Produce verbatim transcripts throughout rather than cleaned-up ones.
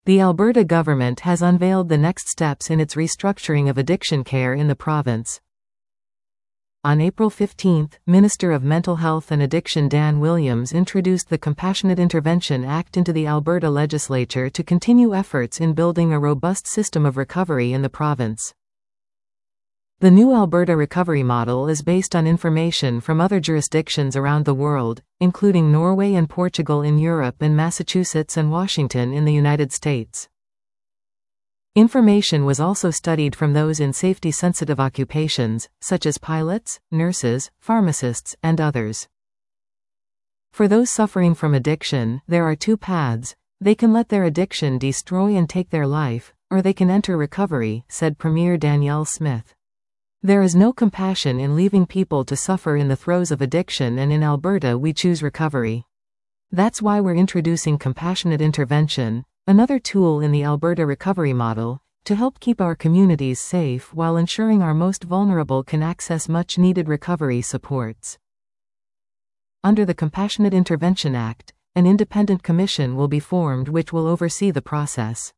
The Alberta government has unveiled the next steps in its restructuring of addiction care in the province. On April fifteenth, Minister of Mental Health and Addiction Dan Williams introduced the Compassionate Intervention Act into the Alberta legislature to continue efforts in building a robust system of recovery in the province. The new Alberta recovery model is based on information from other jurisdictions around the world, including Norway and Portugal in Europe and Massachusetts and Washington in the United States. Information was also studied from those in safety-sensitive occupations, such as pilots, nurses, pharmacists, and others. For those suffering from addiction, there are two paths. They can let their addiction destroy and take their life, or they can enter recovery, said Premier Danielle Smith. There is no compassion in leaving people to suffer in the throes of addiction, and in Alberta we choose recovery. That's why we're introducing compassionate intervention, another tool in the Alberta recovery model, to help keep our communities safe while ensuring our most vulnerable can access much-needed recovery supports. Under the Compassionate Intervention Act, an independent commission will be formed which will oversee the process.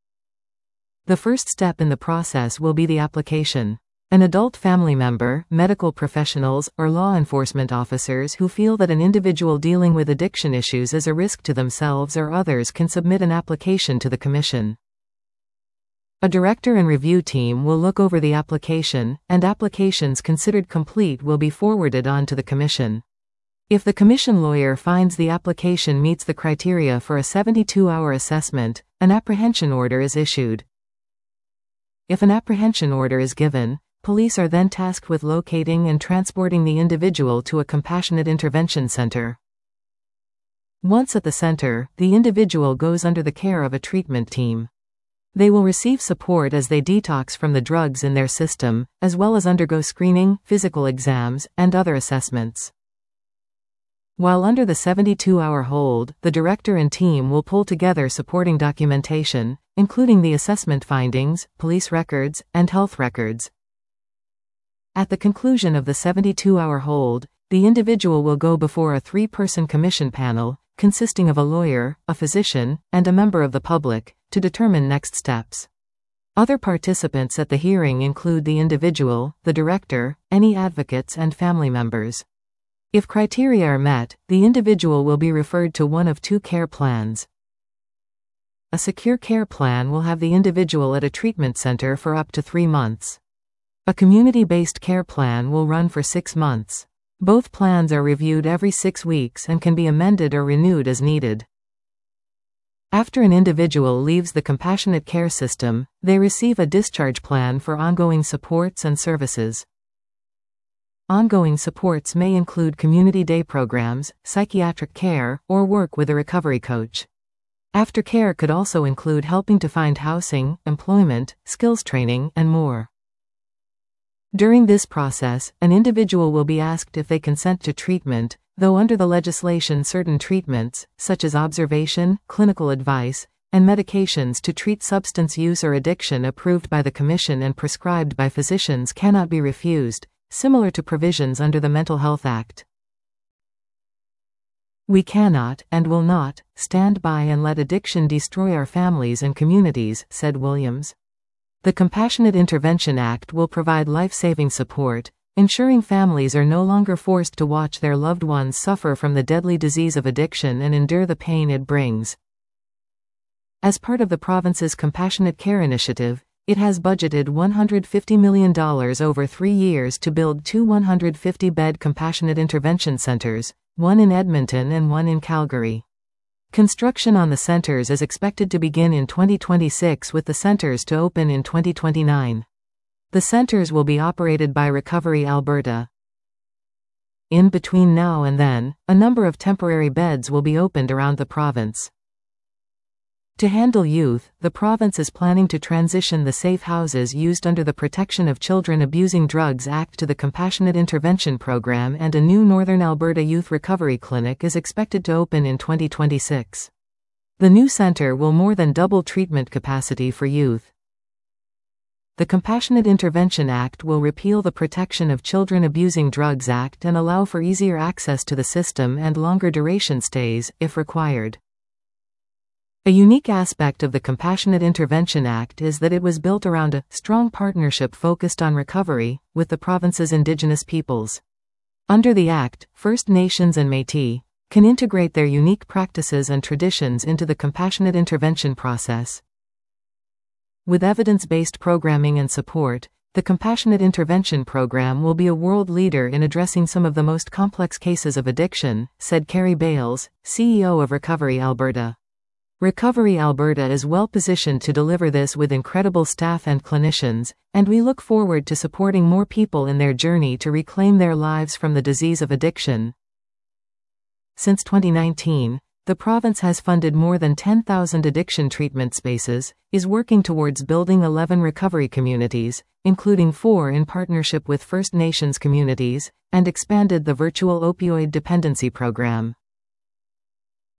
The first step in the process will be the application. An adult family member, medical professionals, or law enforcement officers who feel that an individual dealing with addiction issues is a risk to themselves or others can submit an application to the Commission. A director and review team will look over the application, and applications considered complete will be forwarded on to the Commission. If the Commission lawyer finds the application meets the criteria for a seventy-two hour assessment, an apprehension order is issued. If an apprehension order is given, police are then tasked with locating and transporting the individual to a compassionate intervention center. Once at the center, the individual goes under the care of a treatment team. They will receive support as they detox from the drugs in their system, as well as undergo screening, physical exams, and other assessments. While under the seventy-two hour hold, the director and team will pull together supporting documentation, including the assessment findings, police records, and health records. At the conclusion of the seventy-two hour hold, the individual will go before a three-person commission panel, consisting of a lawyer, a physician, and a member of the public, to determine next steps. Other participants at the hearing include the individual, the director, any advocates, and family members. If criteria are met, the individual will be referred to one of two care plans. A secure care plan will have the individual at a treatment center for up to three months. A community-based care plan will run for six months. Both plans are reviewed every six weeks and can be amended or renewed as needed. After an individual leaves the compassionate care system, they receive a discharge plan for ongoing supports and services. Ongoing supports may include community day programs, psychiatric care, or work with a recovery coach. Aftercare could also include helping to find housing, employment, skills training, and more. During this process, an individual will be asked if they consent to treatment, though under the legislation certain treatments, such as observation, clinical advice, and medications to treat substance use or addiction approved by the Commission and prescribed by physicians cannot be refused, similar to provisions under the Mental Health Act. We cannot, and will not, stand by and let addiction destroy our families and communities, said Williams. The Compassionate Intervention Act will provide life-saving support, ensuring families are no longer forced to watch their loved ones suffer from the deadly disease of addiction and endure the pain it brings. As part of the province's Compassionate Care Initiative, it has budgeted one hundred fifty million dollars over three years to build two one hundred fifty bed compassionate intervention centers, one in Edmonton and one in Calgary. Construction on the centers is expected to begin in twenty twenty-six with the centers to open in twenty twenty-nine. The centers will be operated by Recovery Alberta. In between now and then, a number of temporary beds will be opened around the province. To handle youth, the province is planning to transition the safe houses used under the Protection of Children Abusing Drugs Act to the Compassionate Intervention Program, and a new Northern Alberta Youth Recovery Clinic is expected to open in twenty twenty-six. The new centre will more than double treatment capacity for youth. The Compassionate Intervention Act will repeal the Protection of Children Abusing Drugs Act and allow for easier access to the system and longer duration stays, if required. A unique aspect of the Compassionate Intervention Act is that it was built around a strong partnership focused on recovery with the province's Indigenous peoples. Under the Act, First Nations and Métis can integrate their unique practices and traditions into the compassionate intervention process. With evidence-based programming and support, the Compassionate Intervention Program will be a world leader in addressing some of the most complex cases of addiction, said Carrie Bales, C E O of Recovery Alberta. Recovery Alberta is well positioned to deliver this with incredible staff and clinicians, and we look forward to supporting more people in their journey to reclaim their lives from the disease of addiction. Since twenty nineteen, the province has funded more than ten thousand addiction treatment spaces, is working towards building eleven recovery communities, including four in partnership with First Nations communities, and expanded the virtual opioid dependency program.